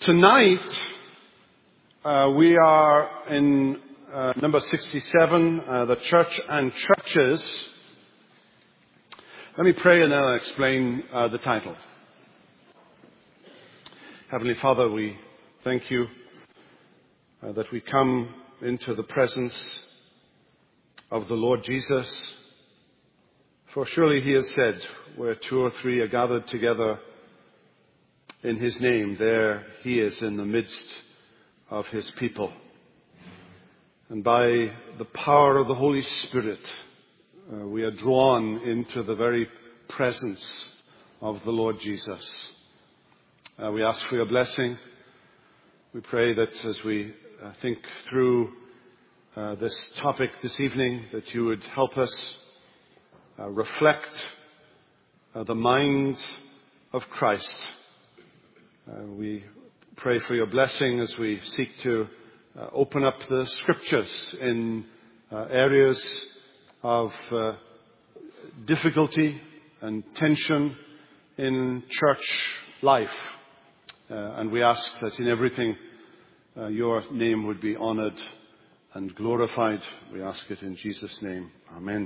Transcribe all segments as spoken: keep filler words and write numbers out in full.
Tonight, uh, we are in uh, number sixty-seven, uh, the Church and Churches. Let me pray and then I'll explain uh, the title. Heavenly Father, we thank you uh, that we come into the presence of the Lord Jesus. For surely he has said, where two or three are gathered together in his name, there he is in the midst of his people. And by the power of the Holy Spirit, uh, we are drawn into the very presence of the Lord Jesus. Uh, we ask for your blessing. We pray that as we uh, think through uh, this topic this evening, that you would help us uh, reflect uh, the mind of Christ. Uh, we pray for your blessing as we seek to uh, open up the scriptures in uh, areas of uh, difficulty and tension in church life. Uh, and we ask that in everything uh, your name would be honored and glorified. We ask it in Jesus' name. Amen.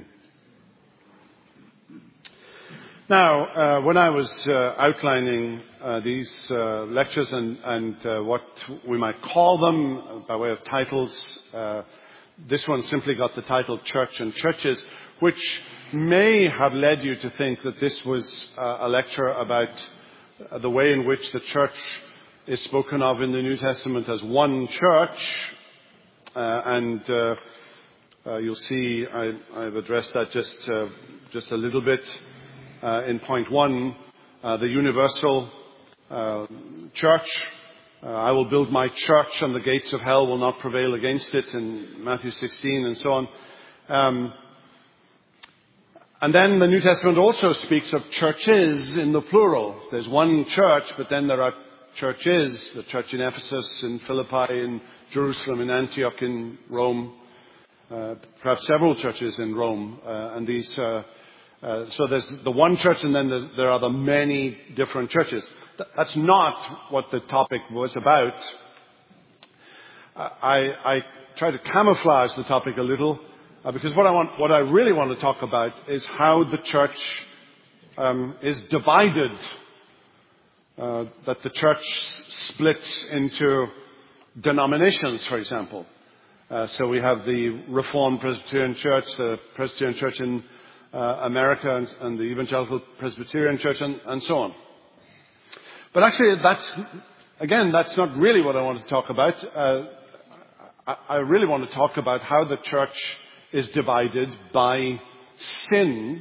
Now, uh, when I was uh, outlining uh, these uh, lectures and, and uh, what we might call them uh, by way of titles, uh, this one simply got the title Church and Churches, which may have led you to think that this was uh, a lecture about uh, the way in which the church is spoken of in the New Testament as one church. Uh, and uh, uh, you'll see I, I've addressed that just, uh, just a little bit. Uh, in point one, uh, the universal uh, church. Uh, I will build my church and the gates of hell will not prevail against it in Matthew sixteen and so on. Um, and then the New Testament also speaks of churches in the plural. There's one church, but then there are churches. The church in Ephesus, in Philippi, in Jerusalem, in Antioch, in Rome. Uh, perhaps several churches in Rome. Uh, and these uh, Uh, so there's the one church and then there are the many different churches. Th- that's not what the topic was about. Uh, I, I try to camouflage the topic a little uh, because what I want, what I really want to talk about is how the church um, is divided. Uh, that the church splits into denominations, for example. Uh, so we have the Reformed Presbyterian Church, the Presbyterian Church in Uh, America and, and the Evangelical Presbyterian Church and, and so on. But actually, that's, again, that's not really what I want to talk about. Uh, I, I really want to talk about how the church is divided by sin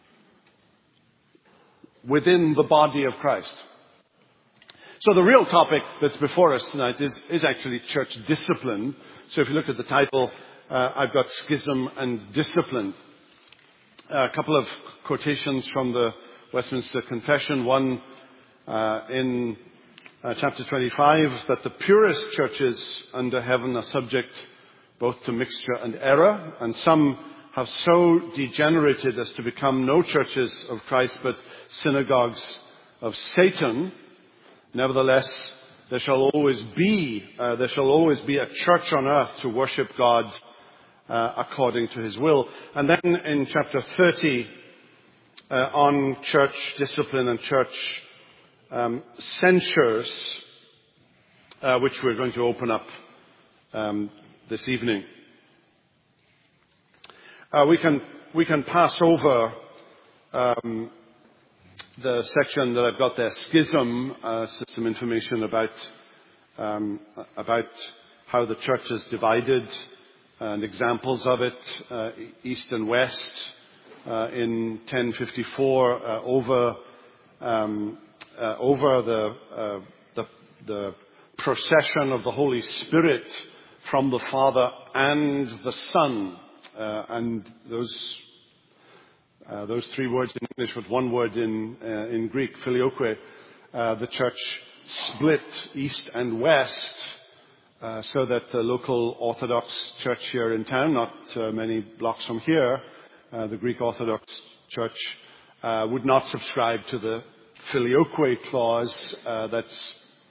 within the body of Christ. So the real topic that's before us tonight is, is actually church discipline. So if you look at the title, uh, I've got schism and discipline. A couple of quotations from the Westminster Confession. One uh, in uh, chapter twenty-five, that the purest churches under heaven are subject both to mixture and error, and some have so degenerated as to become no churches of Christ but synagogues of Satan. Nevertheless, there shall always be uh, there shall always be a church on earth to worship God Uh, according to his will. And then in chapter thirty, uh, on church discipline and church um, censures, uh, which we're going to open up um, this evening. Uh, we can we can pass over um, the section that I've got there, schism, uh, some information about um, about how the church is divided. And examples of it, uh, east and west, uh, in ten fifty-four, uh, over um, uh, over the, uh, the the procession of the Holy Spirit from the Father and the Son, uh, and those uh, those three words in English with one word in uh, in Greek, filioque. Uh, the church split east and west. Uh, so that the local Orthodox church here in town, not uh, many blocks from here, uh, the Greek Orthodox Church, uh, would not subscribe to the filioque clause uh, that's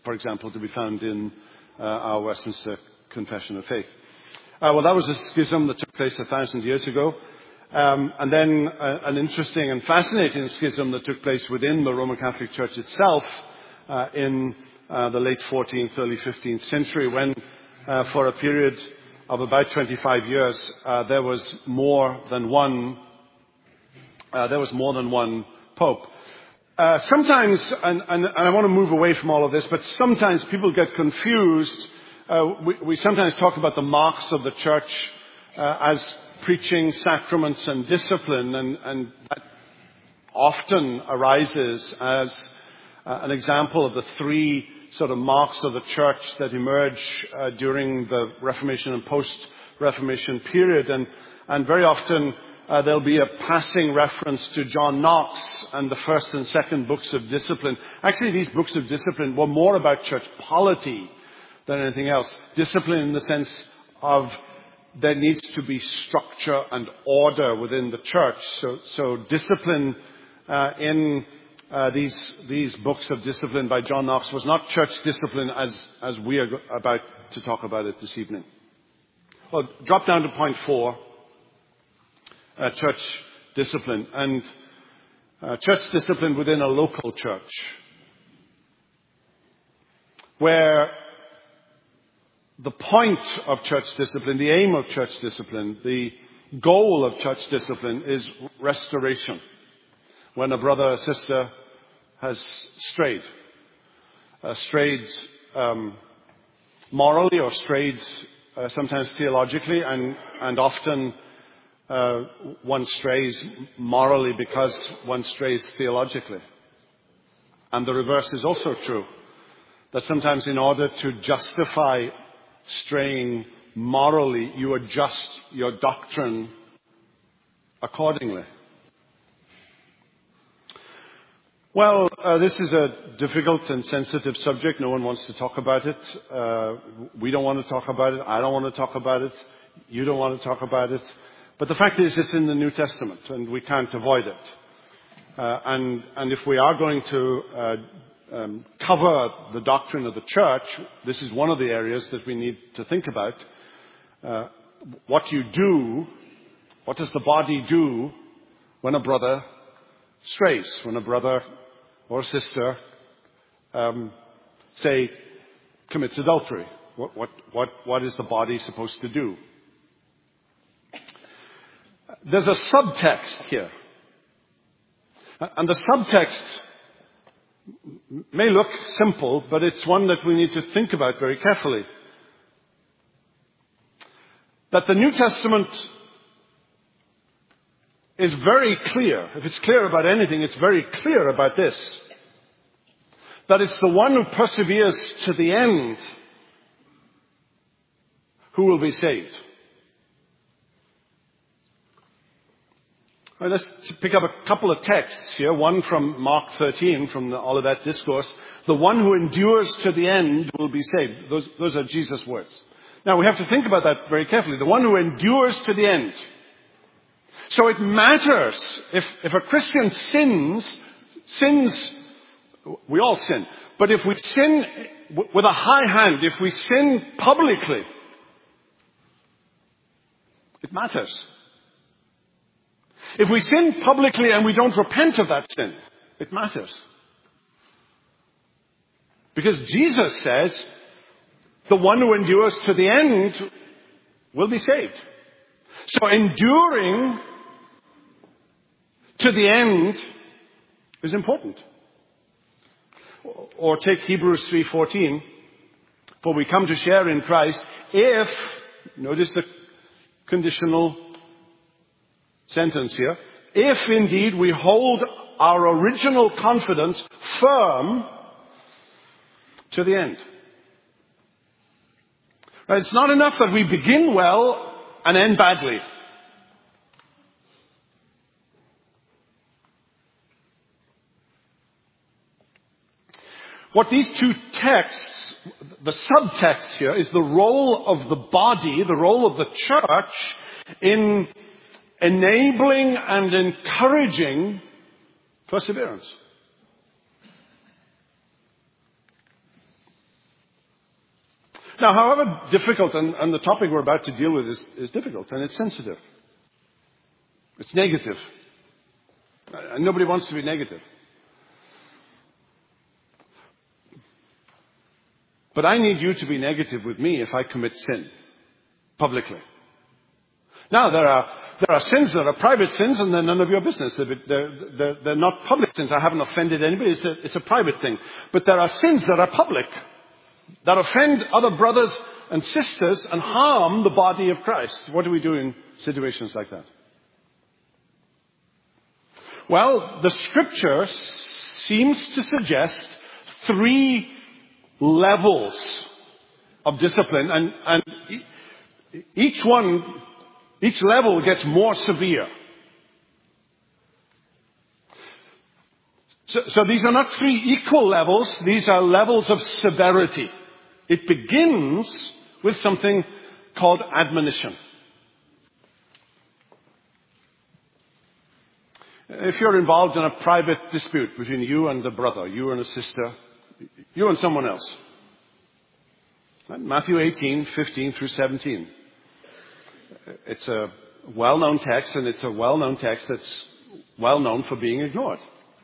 for example, to be found in uh, our Westminster Confession of Faith. Uh, well, that was a schism that took place a thousand years ago. Um, and then uh, an interesting and fascinating schism that took place within the Roman Catholic Church itself uh, in uh, the late fourteenth, early fifteenth century, when uh, for a period of about twenty-five years uh, there was more than one uh, there was more than one pope. Uh, sometimes, and, and, and I want to move away from all of this, but sometimes people get confused. Uh, we, we sometimes talk about the marks of the church uh, as preaching, sacraments, and discipline, and, and that often arises as uh, an example of the three sort of marks of the church that emerge uh, during the Reformation and post-Reformation period. And, and very often uh, there'll be a passing reference to John Knox and the first and second books of discipline. Actually, these books of discipline were more about church polity than anything else. Discipline in the sense of there needs to be structure and order within the church. So, so discipline uh, in uh, these these books of discipline by John Knox was not church discipline as as we are about to talk about it this evening. Well, drop down to point four, uh, church discipline, and uh, church discipline within a local church, where the point of church discipline, the aim of church discipline, the goal of church discipline is restoration. When a brother or sister has strayed, uh, strayed um, morally or strayed uh, sometimes theologically, and, and often uh, one strays morally because one strays theologically. And the reverse is also true, that sometimes in order to justify straying morally, you adjust your doctrine accordingly. Well, uh, this is a difficult and sensitive subject. No one wants to talk about it. Uh, we don't want to talk about it. I don't want to talk about it. You don't want to talk about it. But the fact is, it's in the New Testament, and we can't avoid it. Uh, and, and if we are going to uh, Um, cover the doctrine of the church, this is one of the areas that we need to think about. Uh, what you do, what does the body do when a brother strays, when a brother or sister, um, say, commits adultery? What, what, what, what is the body supposed to do? There's a subtext here. And the subtext may look simple, but it's one that we need to think about very carefully. That the New Testament is very clear. If it's clear about anything, it's very clear about this. That it's the one who perseveres to the end who will be saved. Right, let's pick up a couple of texts here. One from Mark thirteen, from the Olivet Discourse. The one who endures to the end will be saved. Those, those are Jesus' words. Now, we have to think about that very carefully. The one who endures to the end. So it matters if, if a Christian sins, sins, we all sin. But if we sin with a high hand, if we sin publicly, it matters. If we sin publicly and we don't repent of that sin, it matters. Because Jesus says, the one who endures to the end will be saved. So enduring to the end is important. Or take Hebrews three fourteen, for we come to share in Christ if, notice the conditional sentence here, if indeed we hold our original confidence firm to the end. Right, it's not enough that we begin well and end badly. What these two texts, the subtext here, is the role of the body, the role of the church in enabling and encouraging perseverance. Now, however difficult, and, and the topic we're about to deal with is, is difficult, and it's sensitive. It's negative. And nobody wants to be negative. But I need you to be negative with me if I commit sin publicly. Now, there are there are sins that are private sins, and they're none of your business. They're, they're, they're, they're not public sins. I haven't offended anybody. It's a, it's a private thing. But there are sins that are public, that offend other brothers and sisters and harm the body of Christ. What do we do in situations like that? Well, the Scripture seems to suggest three levels of discipline, and, and each one, each level gets more severe. So, so these are not three equal levels, these are levels of severity. It begins with something called admonition. If you're involved in a private dispute between you and a brother, you and a sister, you and someone else. Matthew eighteen, fifteen through seventeen. It's a well-known text, and it's a well-known text that's well-known for being ignored.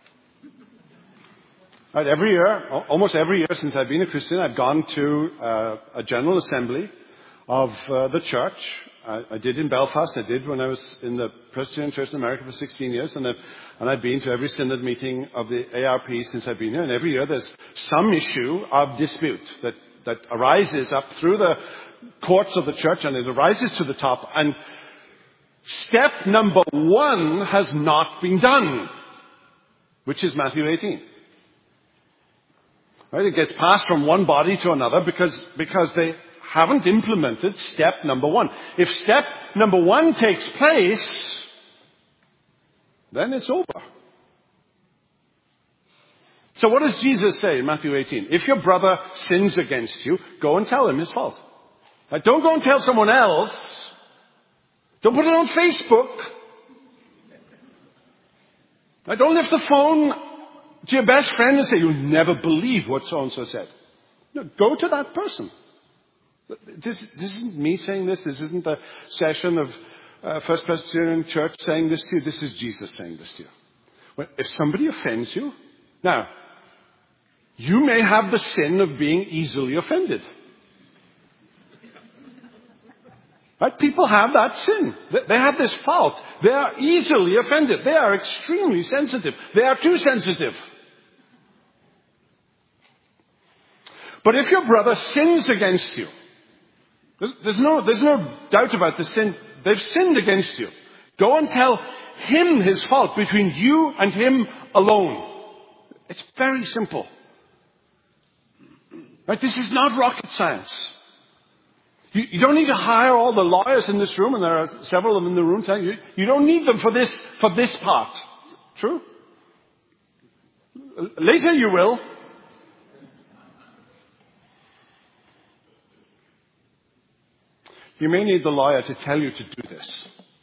Right, every year, almost every year since I've been a Christian, I've gone to uh, a general assembly of uh, the church. I, I did in Belfast. I did when I was in the Presbyterian Church in America for sixteen years. And I've, and I've been to every synod meeting of the A R P since I've been here. And every year there's some issue of dispute that, that arises up through the courts of the church, and it arises to the top. And step number one has not been done, which is Matthew eighteen. Right? It gets passed from one body to another because, because they haven't implemented step number one. If step number one takes place, then it's over. So what does Jesus say in Matthew eighteen? If your brother sins against you, go and tell him his fault. Right? Don't go and tell someone else. Don't put it on Facebook. Right? Don't lift the phone to your best friend and say, you'll never believe what so-and-so said. No, go to that person. This, this isn't me saying this. This isn't a session of uh, First Presbyterian Church saying this to you. This is Jesus saying this to you. Well, if somebody offends you, now, you may have the sin of being easily offended. Right? People have that sin. They have this fault. They are easily offended. They are extremely sensitive. They are too sensitive. But if your brother sins against you, there's no, there's no doubt about the sin. They've sinned against you. Go and tell him his fault between you and him alone. It's very simple. Right? This is not rocket science. You, you don't need to hire all the lawyers in this room, and there are several of them in the room telling you, you don't need them for this, for this part. True? Later you will. You may need the lawyer to tell you to do this.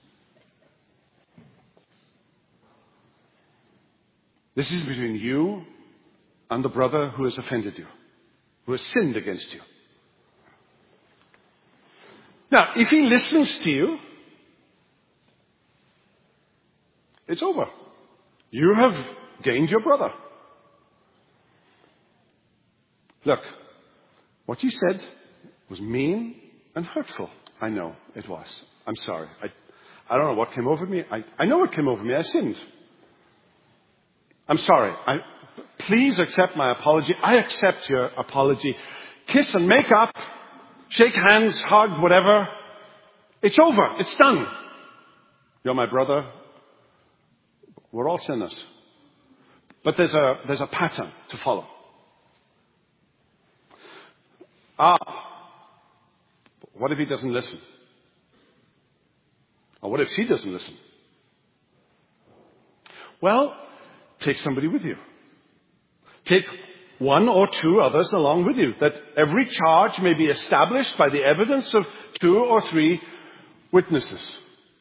This is between you and the brother who has offended you, who has sinned against you. Now, if he listens to you, it's over. You have gained your brother. Look, what you said was mean and hurtful. I know it was. I'm sorry. I, I don't know what came over me. I, I know what came over me. I sinned. I'm sorry. I, please accept my apology. I accept your apology. Kiss and make up. Shake hands, hug, whatever. It's over. It's done. You're my brother. We're all sinners. But there's a, there's a pattern to follow. Ah. What if he doesn't listen? Or what if she doesn't listen? Well, take somebody with you. Take one or two others along with you, that every charge may be established by the evidence of two or three witnesses.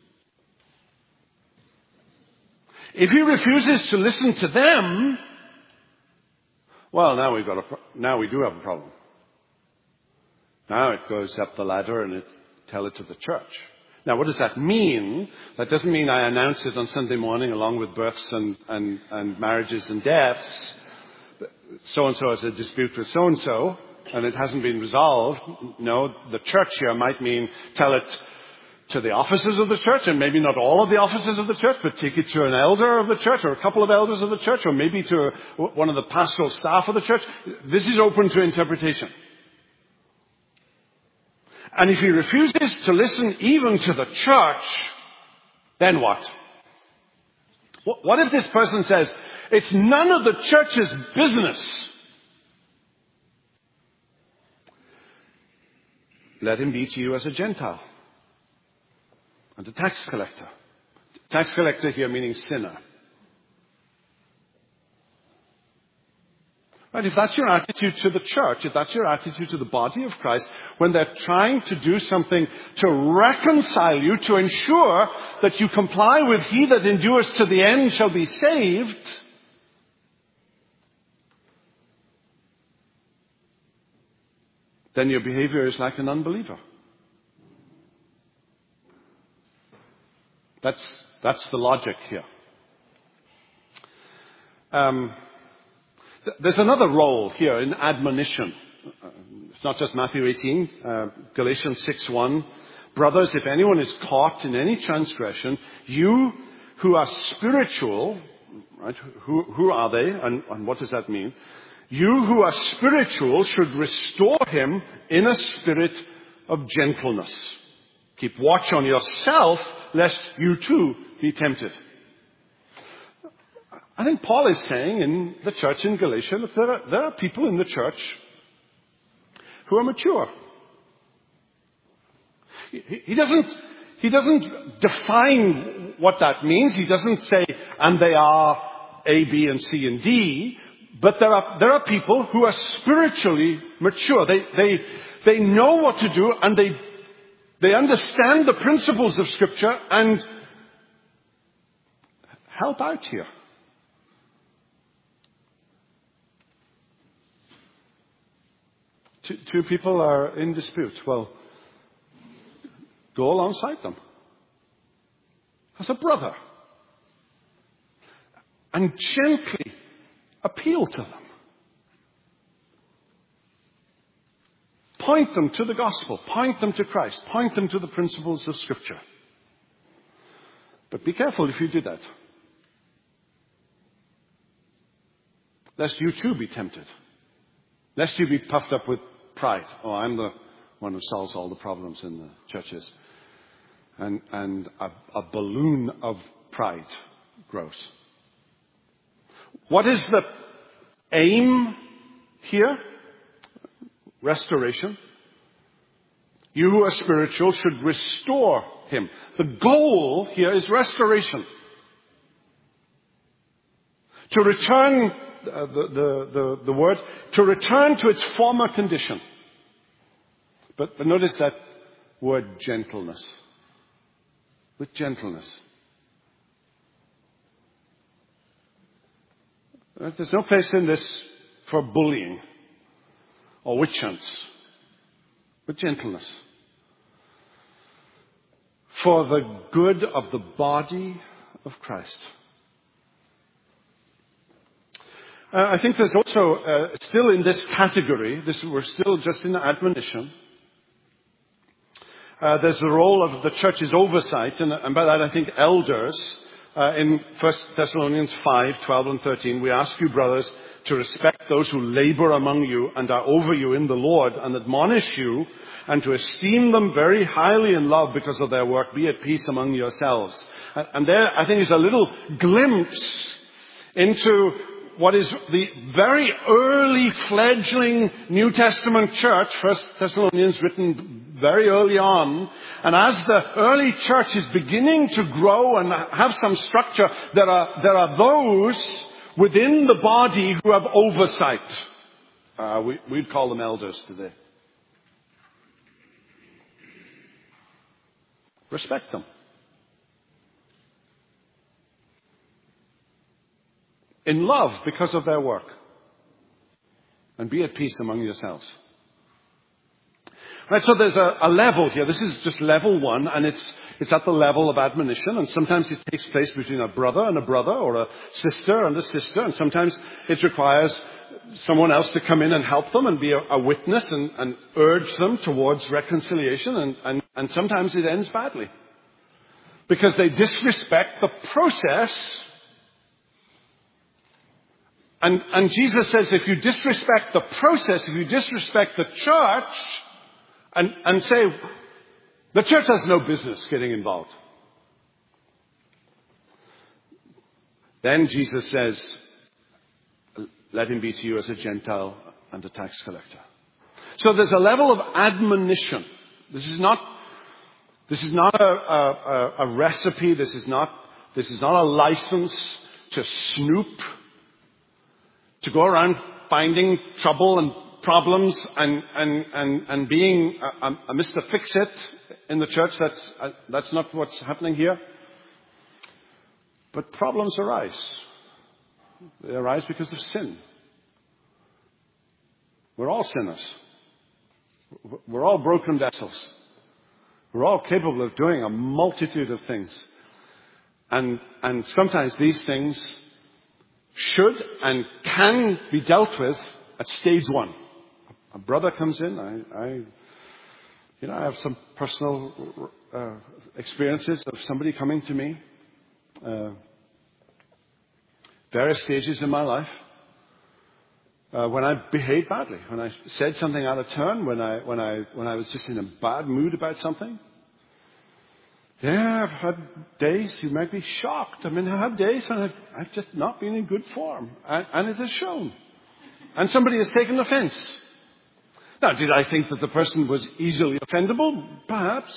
If he refuses to listen to them, well, now we've got a pro- now we do have a problem. Now it goes up the ladder and it tell it to the church. Now, what does that mean? That doesn't mean I announce it on Sunday morning along with births and, and, and marriages and deaths. So-and-so has a dispute with so-and-so, and it hasn't been resolved. No, the church here might mean tell it to the officers of the church, and maybe not all of the officers of the church, but take it to an elder of the church, or a couple of elders of the church, or maybe to one of the pastoral staff of the church. This is open to interpretation. And if he refuses to listen even to the church, then what? What if this person says, it's none of the church's business? Let him be to you as a Gentile and a tax collector. Tax collector here meaning sinner. Right, if that's your attitude to the church, if that's your attitude to the body of Christ, when they're trying to do something to reconcile you, to ensure that you comply with he that endures to the end shall be saved, then your behavior is like an unbeliever. That's, that's the logic here. Um, There's another role here in admonition. It's not just Matthew eighteen, uh, Galatians six one. Brothers, if anyone is caught in any transgression, you who are spiritual, right? Who, who are they, and, and what does that mean? You who are spiritual should restore him in a spirit of gentleness. Keep watch on yourself, lest you too be tempted. I think Paul is saying in the church in Galatia, look, there are, there are people in the church who are mature. He, he doesn't, he doesn't define what that means. He doesn't say, and they are A, B, and C, and D. But there are, there are people who are spiritually mature. They, they, they know what to do, and they, they understand the principles of Scripture and help out here. Two, two people are in dispute. Well, go alongside them as a brother and gently appeal to them. Point them to the gospel. Point them to Christ. Point them to the principles of Scripture. But be careful if you do that, lest you too be tempted. Lest you be puffed up with pride. Oh, I'm the one who solves all the problems in the churches. And, and a, a balloon of pride grows. What is the aim here? Restoration. You who are spiritual should restore him. The goal here is restoration. To return Uh, the, the, the, the word, to return to its former condition. But, but notice that word gentleness. With gentleness. Uh, there's no place in this for bullying or witch hunts. With gentleness. For the good of the body of Christ. Uh, I think there's also, uh, still in this category, this, we're still just in admonition, uh, there's the role of the church's oversight, and, and by that I think elders. Uh, in First Thessalonians five, twelve and thirteen, we ask you, brothers, to respect those who labor among you and are over you in the Lord and admonish you, and to esteem them very highly in love because of their work. Be at peace among yourselves. And, and there, I think, is a little glimpse into what is the very early fledgling New Testament church, First Thessalonians, written very early on. And as the early church is beginning to grow and have some structure, there are, there are those within the body who have oversight. Uh, we, we'd call them elders today. Respect them. In love because of their work. And be at peace among yourselves. Right, so there's a, a level here. This is just level one, and it's it's at the level of admonition. And sometimes it takes place between a brother and a brother, or a sister and a sister. And sometimes it requires someone else to come in and help them and be a, a witness and, and urge them towards reconciliation. And, and, and sometimes it ends badly because they disrespect the process. And, and Jesus says, if you disrespect the process, if you disrespect the church, and, and say, the church has no business getting involved, then Jesus says, let him be to you as a Gentile and a tax collector. So there's a level of admonition. This is not, this is not a, a, a recipe. This is not, this is not a license to snoop, to go around finding trouble and problems and, and, and, and being a, a Mister Fix-It in the church. That's, uh, that's not what's happening here. But problems arise. They arise because of sin. We're all sinners. We're all broken vessels. We're all capable of doing a multitude of things. And, and sometimes these things should and can be dealt with at stage one. A brother comes in. I, I you know, I have some personal uh, experiences of somebody coming to me. Uh, various stages in my life. Uh, when I behaved badly, when I said something out of turn, when I, when I, when I was just in a bad mood about something. Yeah, I've had days you might be shocked. I mean, I have days when I've, I've just not been in good form. And, and it has shown. And somebody has taken offense. Now, did I think that the person was easily offendable? Perhaps.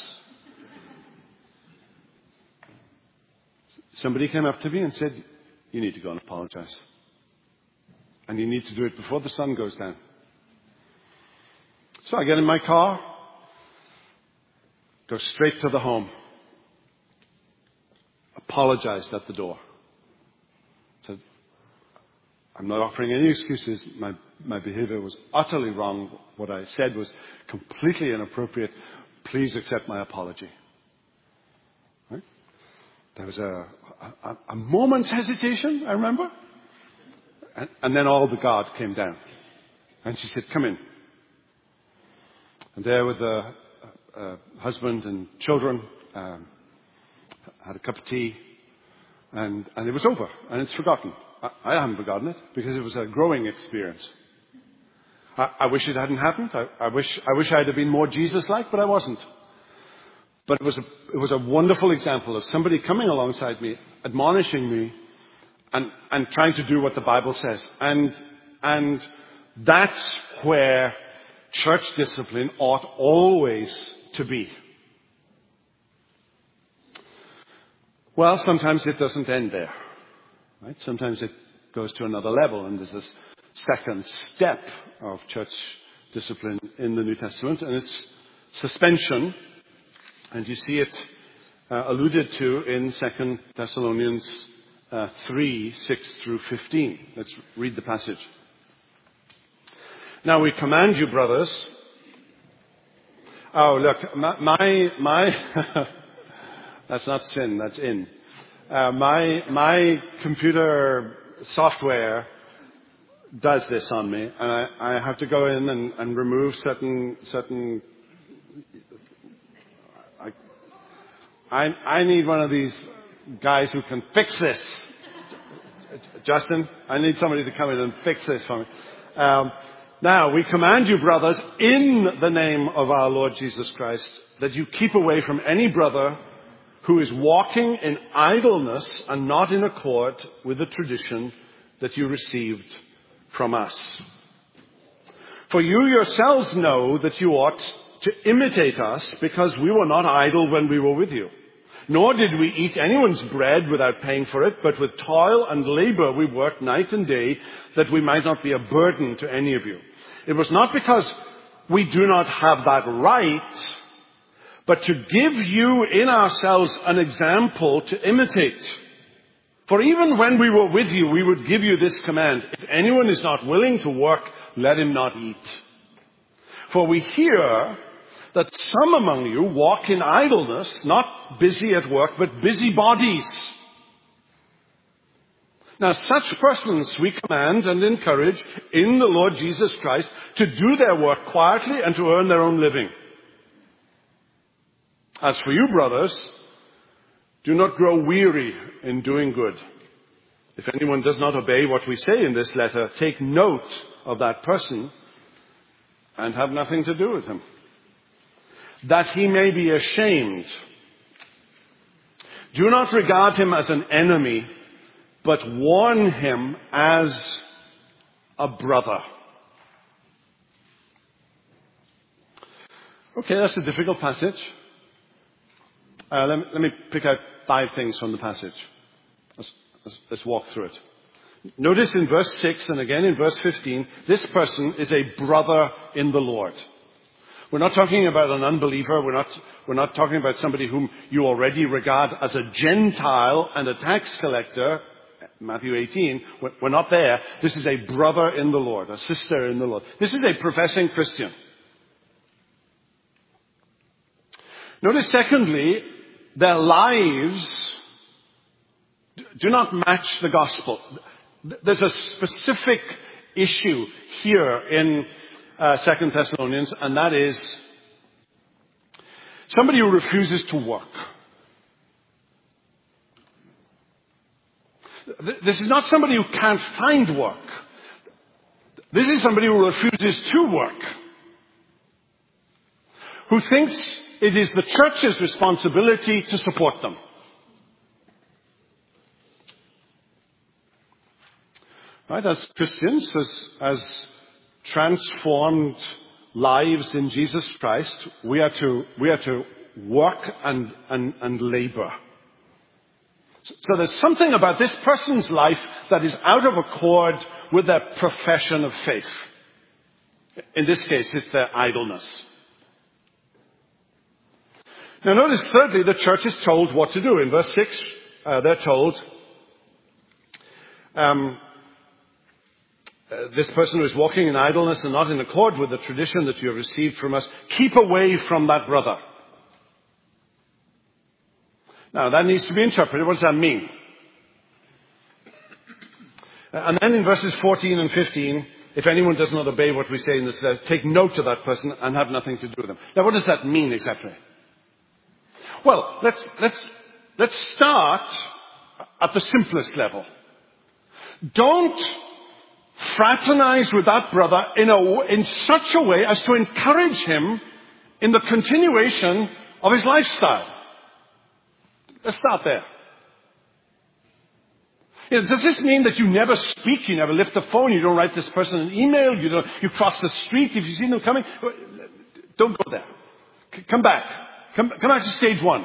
Somebody came up to me and said, you need to go and apologize. And you need to do it before the sun goes down. So I get in my car, go straight to the home. Apologized at the door. Said, I'm not offering any excuses. My, my behavior was utterly wrong. What I said was completely inappropriate. Please accept my apology. Right? There was a, a, a moment's hesitation, I remember. And, and then all the guard came down. And she said, come in. And there with the uh, husband and children, um, had a cup of tea, and, and it was over, and it's forgotten. I, I haven't forgotten it, because it was a growing experience. I, I wish it hadn't happened. I, I wish I wish I'd have been more Jesus-like, but I wasn't. But it was a, it was a wonderful example of somebody coming alongside me, admonishing me, and, and trying to do what the Bible says. And, and that's where church discipline ought always to be. Well, sometimes it doesn't end there. Right? Sometimes it goes to another level, and there's this second step of church discipline in the New Testament, and it's suspension. And you see it uh, alluded to in Second Thessalonians uh, three, six through fifteen. Let's read the passage. Now we command you, brothers. Oh, look, my, my, my that's not sin, that's in. Uh, my, my computer software does this on me, and I, I have to go in and, and remove certain, certain, I, I, I need one of these guys who can fix this. Justin, I need somebody to come in and fix this for me. Um, Now, we command you, brothers, in the name of our Lord Jesus Christ, that you keep away from any brother who is walking in idleness and not in accord with the tradition that you received from us. For you yourselves know that you ought to imitate us, because we were not idle when we were with you. Nor did we eat anyone's bread without paying for it, but with toil and labor we worked night and day, that we might not be a burden to any of you. It was not because we do not have that right, but to give you in ourselves an example to imitate. For even when we were with you, we would give you this command: if anyone is not willing to work, let him not eat. For we hear that some among you walk in idleness, not busy at work, but busy bodies. Now, such persons we command and encourage in the Lord Jesus Christ to do their work quietly and to earn their own living. As for you, brothers, do not grow weary in doing good. If anyone does not obey what we say in this letter, take note of that person and have nothing to do with him, that he may be ashamed. Do not regard him as an enemy, but warn him as a brother. Okay, that's a difficult passage. Uh, let, me, let me pick out five things from the passage. Let's, let's, let's walk through it. Notice in verse six and again in verse fifteen, this person is a brother in the Lord. We're not talking about an unbeliever. We're not, we're not talking about somebody whom you already regard as a Gentile and a tax collector. Matthew eighteen. We're not there. This is a brother in the Lord, a sister in the Lord. This is a professing Christian. Notice secondly, their lives do not match the gospel. There's a specific issue here in uh, Second Thessalonians, and that is somebody who refuses to work. This is not somebody who can't find work. This is somebody who refuses to work, who thinks it is the church's responsibility to support them. Right? As Christians, as, as transformed lives in Jesus Christ, we are to, we are to work and, and, and labor. So there's something about this person's life that is out of accord with their profession of faith. In this case, it's their idleness. Now notice thirdly, the church is told what to do. In verse six, uh, they're told, um, uh, this person who is walking in idleness and not in accord with the tradition that you have received from us, keep away from that brother. Now, that needs to be interpreted. What does that mean? And then in verses fourteen and fifteen, if anyone does not obey what we say in this letter, take note of that person and have nothing to do with them. Now, what does that mean exactly? Well, let's, let's, let's start at the simplest level. Don't fraternize with that brother in, a, in such a way as to encourage him in the continuation of his lifestyle. Let's start there. You know, does this mean that you never speak, you never lift the phone, you don't write this person an email, you don't, you cross the street if you see them coming? Don't go there. C- come back. Come, come back to stage one.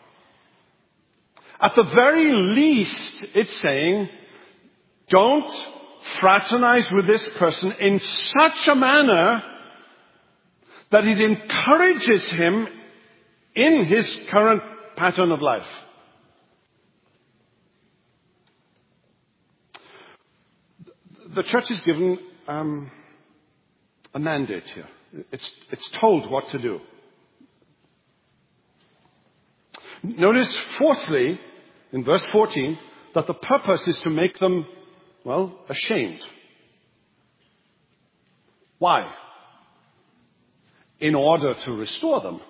At the very least, it's saying, don't fraternize with this person in such a manner that it encourages him in his current pattern of life. The church is given um, a mandate here. It's, it's told what to do. Notice, fourthly, in verse fourteen, that the purpose is to make them, well, ashamed. Why? In order to restore them.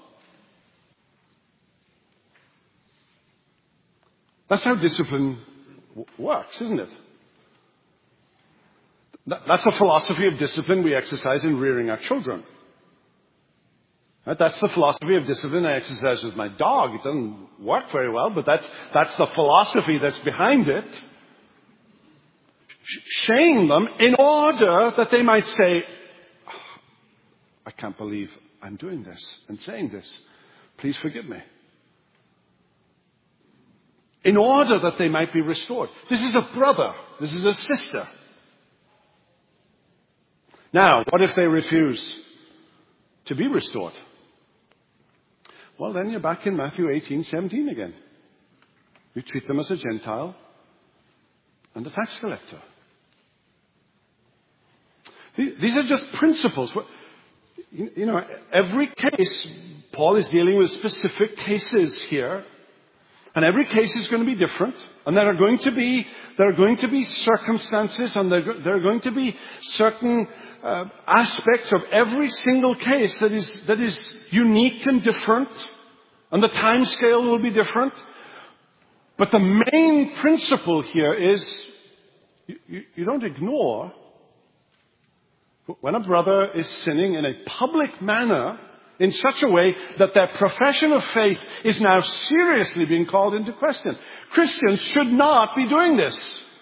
That's how discipline w- works, isn't it? That, that's the philosophy of discipline we exercise in rearing our children. Right? That's the philosophy of discipline I exercise with my dog. It doesn't work very well, but that's, that's the philosophy that's behind it. Shame them in order that they might say, oh, I can't believe I'm doing this and saying this. Please forgive me. In order that they might be restored. This is a brother. This is a sister. Now, what if they refuse to be restored? Well, then you're back in Matthew eighteen seventeen again. You treat them as a Gentile and a tax collector. These are just principles. You, you know, every case, Paul is dealing with specific cases here. And every case is going to be different. And there are going to be, there are going to be circumstances and there, there are going to be certain uh, aspects of every single case that is, that is unique and different. And the time scale will be different. But the main principle here is you, you, you don't ignore when a brother is sinning in a public manner in such a way that their profession of faith is now seriously being called into question. Christians should not be doing this.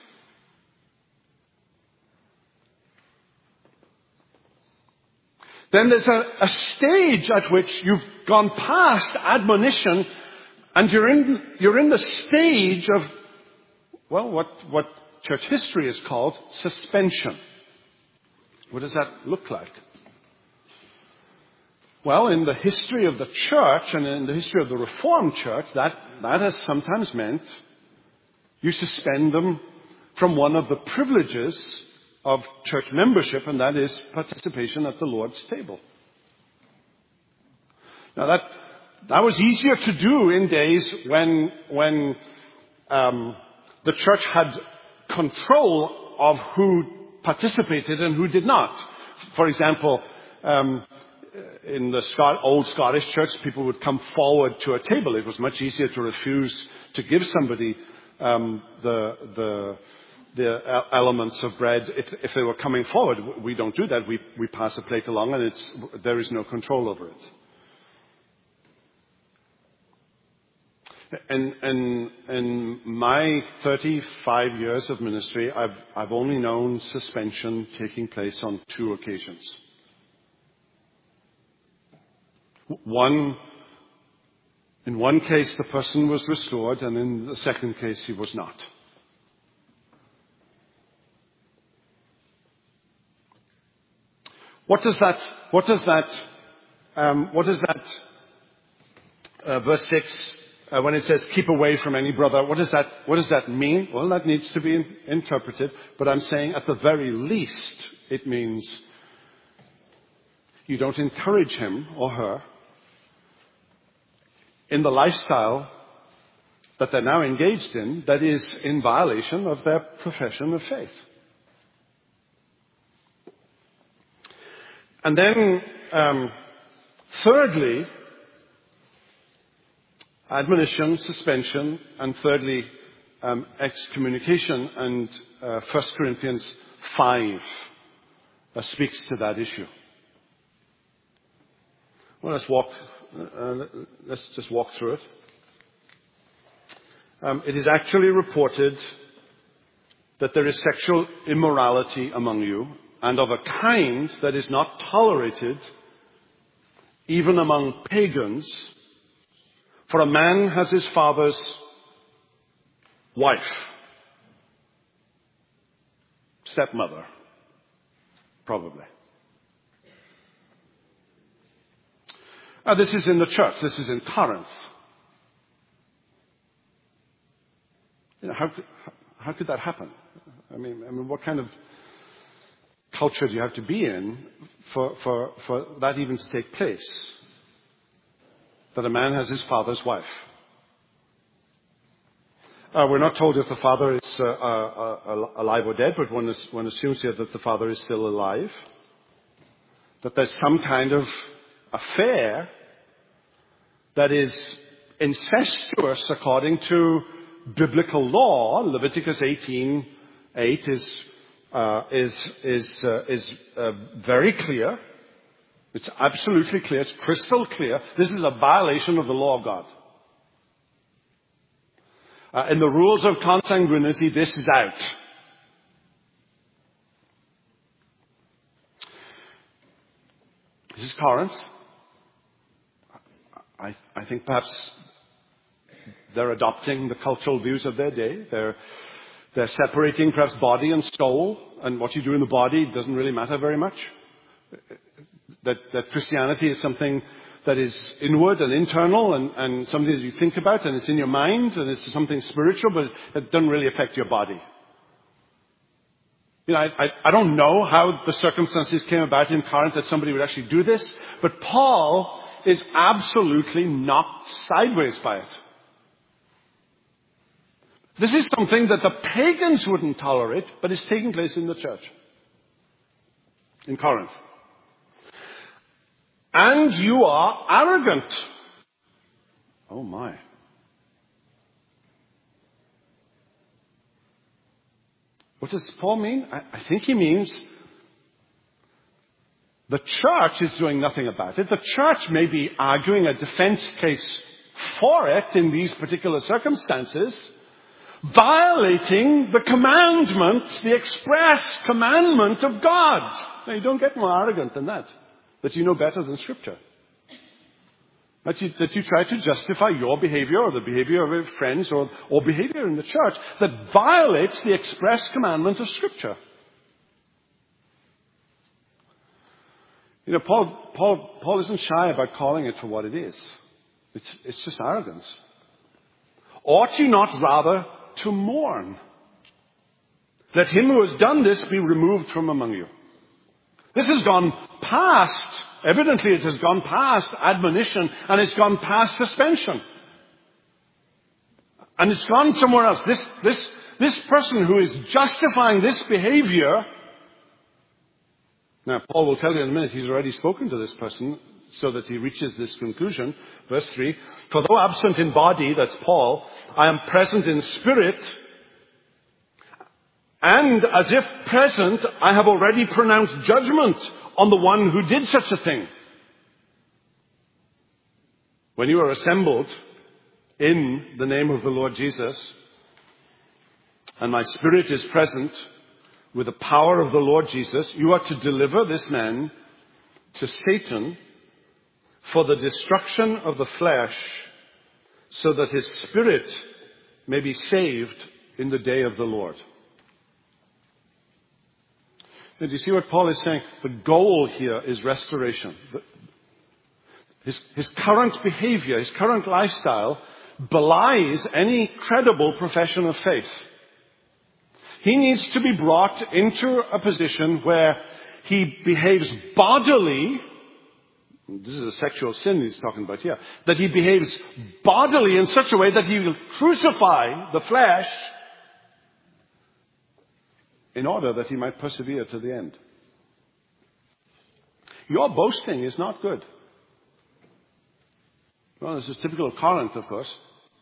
Then there's a, a stage at which you've gone past admonition and you're in, you're in the stage of, well, what, what church history is called suspension. What does that look like? Well, in the history of the church and in the history of the Reformed church, that, that has sometimes meant you suspend them from one of the privileges of church membership, and that is participation at the Lord's table. Now that, that was easier to do in days when, when um, the church had control of who participated and who did not. For example, um, in the Scot- old Scottish church, people would come forward to a table. It was much easier to refuse to give somebody um, the, the, the elements of bread if, if they were coming forward. We don't do that. We, we pass a plate along and it's, there is no control over it. And, and, in my thirty-five years of ministry, I've, I've only known suspension taking place on two occasions. One, in one case, the person was restored, and in the second case, he was not. What does that? What does that? Um, what does that? Uh, verse six. Uh, when it says keep away from any brother, what does that, what does that mean? Well, that needs to be in, interpreted, but I'm saying at the very least, it means you don't encourage him or her in the lifestyle that they're now engaged in that is in violation of their profession of faith. And then, um, thirdly, admonition, suspension, and thirdly, um, excommunication. And uh, First Corinthians five uh, speaks to that issue. Well, let's walk. Uh, let's just walk through it. Um, it is actually reported that there is sexual immorality among you, and of a kind that is not tolerated even among pagans. For a man has his father's wife, stepmother, probably. Now, this is in the church. This is in Corinth. You know, how, how could that happen? I mean, I mean, what kind of culture do you have to be in for, for, for that even to take place? That a man has his father's wife. Uh, we're not told if the father is uh, uh, uh, alive or dead, but one, is, one assumes here that the father is still alive. That there's some kind of affair that is incestuous according to biblical law. Leviticus eighteen eight is uh, is is uh, is uh, very clear. It's absolutely clear. It's crystal clear. This is a violation of the law of God. Uh, in the rules of consanguinity, this is out. This is Corinth. I, I think perhaps they're adopting the cultural views of their day. They're, they're separating perhaps body and soul, and what you do in the body doesn't really matter very much. That, that Christianity is something that is inward and internal and, and something that you think about, and it's in your mind, and it's something spiritual, but it doesn't really affect your body. You know, I, I, I don't know how the circumstances came about in Corinth that somebody would actually do this, but Paul is absolutely knocked sideways by it. This is something that the pagans wouldn't tolerate, but it's taking place in the church in Corinth. And you are arrogant. Oh my. What does Paul mean? I, I think he means the church is doing nothing about it. The church may be arguing a defense case for it in these particular circumstances, violating the commandment, the express commandment of God. Now, you don't get more arrogant than that, that you know better than Scripture. That you, that you try to justify your behavior or the behavior of your friends or, or behavior in the church that violates the express commandment of Scripture. You know, Paul, Paul, Paul isn't shy about calling it for what it is. It's, it's just arrogance. Ought ye not rather to mourn? Let him who has done this be removed from among you. This has gone past, evidently it has gone past admonition and it's gone past suspension. And it's gone somewhere else. This, this, this person who is justifying this behavior. Now, Paul will tell you in a minute, he's already spoken to this person so that he reaches this conclusion. Verse three, for though absent in body, that's Paul, I am present in spirit, and as if present, I have already pronounced judgment on the one who did such a thing. When you are assembled in the name of the Lord Jesus, and my spirit is present with the power of the Lord Jesus, you are to deliver this man to Satan for the destruction of the flesh, so that his spirit may be saved in the day of the Lord. Now, do you see what Paul is saying? The goal here is restoration. His, his current behavior, his current lifestyle belies any credible profession of faith. He needs to be brought into a position where he behaves bodily. This is a sexual sin he's talking about here. That he behaves bodily in such a way that he will crucify the flesh in order that he might persevere to the end. Your boasting is not good. Well, this is typical of Corinth, of course.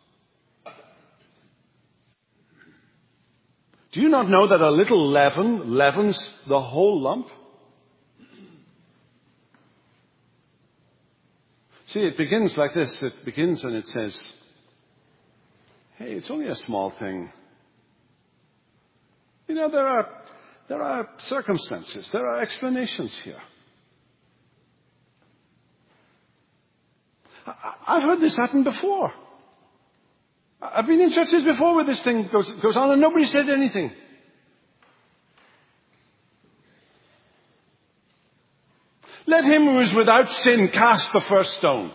Do you not know that a little leaven leavens the whole lump? See, it begins like this. It begins and it says, hey, it's only a small thing. You know, there are, there are circumstances, there are explanations here. I, I've heard this happen before. I've been in churches before where this thing goes, goes on and nobody said anything. Let him who is without sin cast the first stone.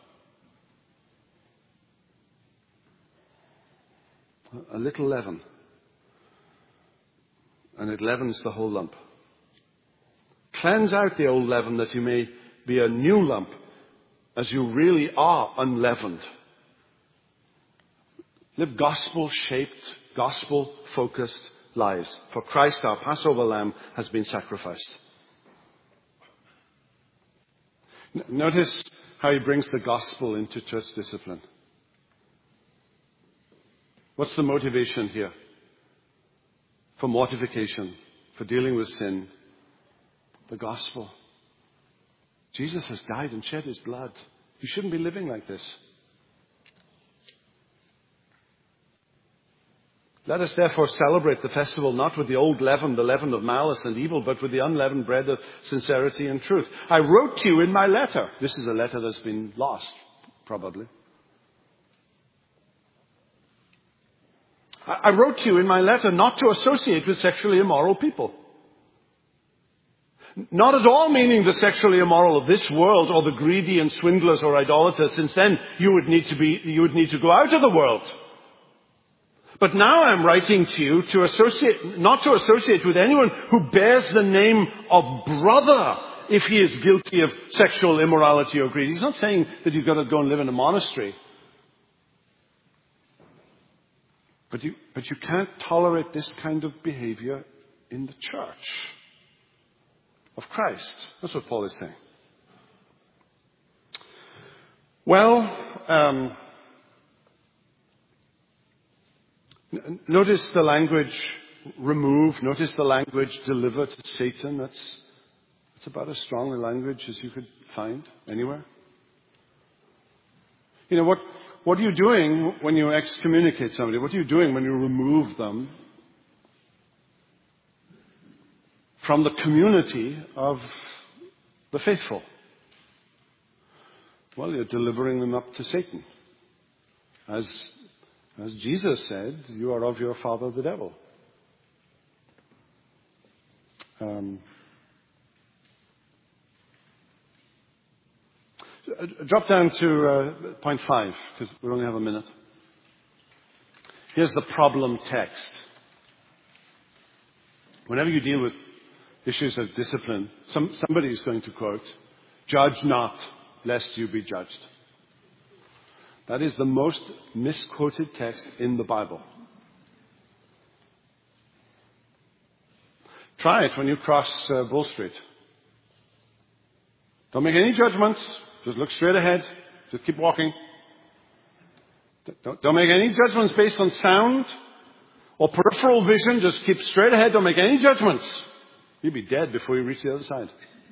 A little leaven. And it leavens the whole lump. Cleanse out the old leaven that you may be a new lump, as you really are unleavened. Live gospel-shaped, gospel-focused lives. For Christ, our Passover lamb, has been sacrificed. N- notice how he brings the gospel into church discipline. What's the motivation here? For mortification, for dealing with sin. The gospel. Jesus has died and shed his blood. You shouldn't be living like this. Let us therefore celebrate the festival not with the old leaven, the leaven of malice and evil, but with the unleavened bread of sincerity and truth. I wrote to you in my letter. This is a letter that's been lost, probably. I wrote to you in my letter not to associate with sexually immoral people. Not at all meaning the sexually immoral of this world or the greedy and swindlers or idolaters, since then you would need to be, you would need to go out of the world. But now I'm writing to you to associate, not to associate with anyone who bears the name of brother if he is guilty of sexual immorality or greed. He's not saying that you've got to go and live in a monastery. But you, but you can't tolerate this kind of behavior in the church of Christ. That's what Paul is saying. Well, um, n- notice the language remove. Notice the language deliver to Satan. That's, that's about as strong a language as you could find anywhere. You know, what, what are you doing when you excommunicate somebody? What are you doing when you remove them from the community of the faithful? Well, you're delivering them up to Satan. As, as Jesus said, you are of your father the devil. Um, drop down to uh, point five, because we only have a minute. Here's the problem text. Whenever you deal with issues of discipline, some, somebody is going to quote, "Judge not, lest you be judged." That is the most misquoted text in the Bible. Try it when you cross uh, Bull Street. Don't make any judgments. Just look straight ahead. Just keep walking. Don't, don't make any judgments based on sound or peripheral vision. Just keep straight ahead. Don't make any judgments. You'll be dead before you reach the other side.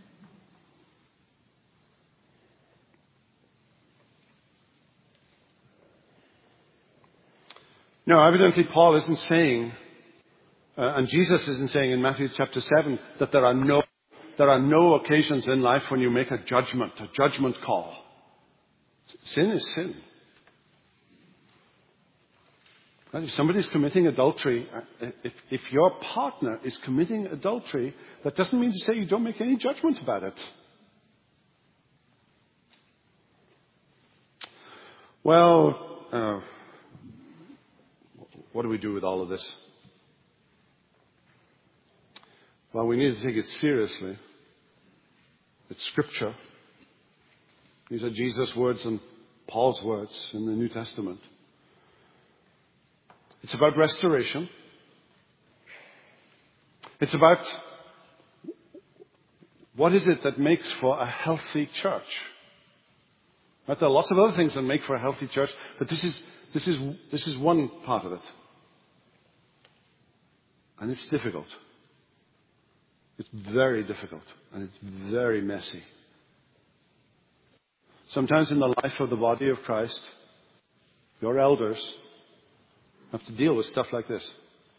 No, evidently Paul isn't saying, uh, and Jesus isn't saying in Matthew chapter seven, that there are no there are no occasions in life when you make a judgment, a judgment call. Sin is sin. If somebody's committing adultery, if, if your partner is committing adultery, that doesn't mean to say you don't make any judgment about it. Well, uh, what do we do with all of this? Well, we need to take it seriously. It's Scripture. These are Jesus' words and Paul's words in the New Testament. It's about restoration. It's about what is it that makes for a healthy church. Right? There are lots of other things that make for a healthy church, but this is this is this is one part of it. And it's difficult. It's very difficult, and it's very messy. Sometimes in the life of the body of Christ, your elders have to deal with stuff like this.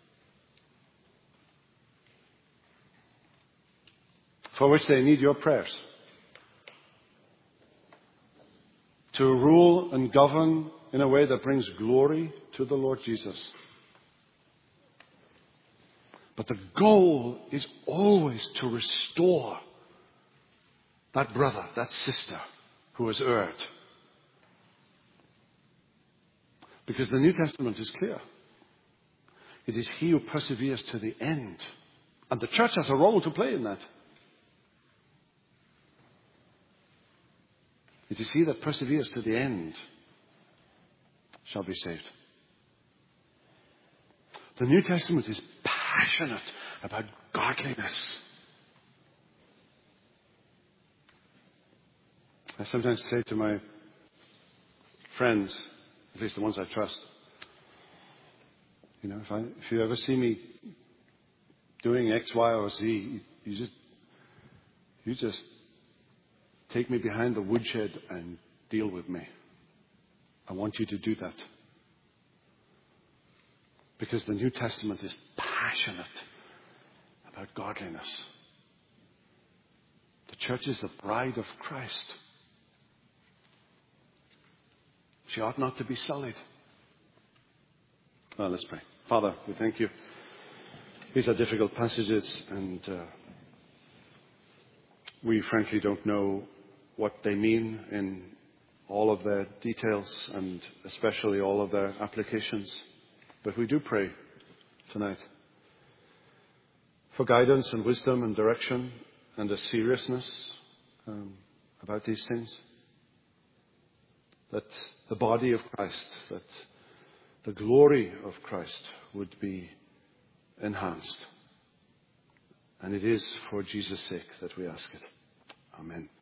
For which they need your prayers. To rule and govern in a way that brings glory to the Lord Jesus. But the goal is always to restore that brother, that sister who has erred. Because the New Testament is clear. It is he who perseveres to the end. And the church has a role to play in that. It is he that perseveres to the end shall be saved. The New Testament is passionate about godliness. I sometimes say to my friends, at least the ones I trust, you know, if, I, if you ever see me doing X, Y, or Z, you just, you just take me behind the woodshed and deal with me. I want you to do that. Because the New Testament is passionate about godliness. The church is the bride of Christ. She ought not to be sullied. Well, let's pray. Father, we thank you. These are difficult passages, and uh, we frankly don't know what they mean in all of their details, and especially all of their applications. But we do pray tonight for guidance and wisdom and direction and a seriousness um, about these things. That the body of Christ, that the glory of Christ would be enhanced. And it is for Jesus' sake that we ask it. Amen.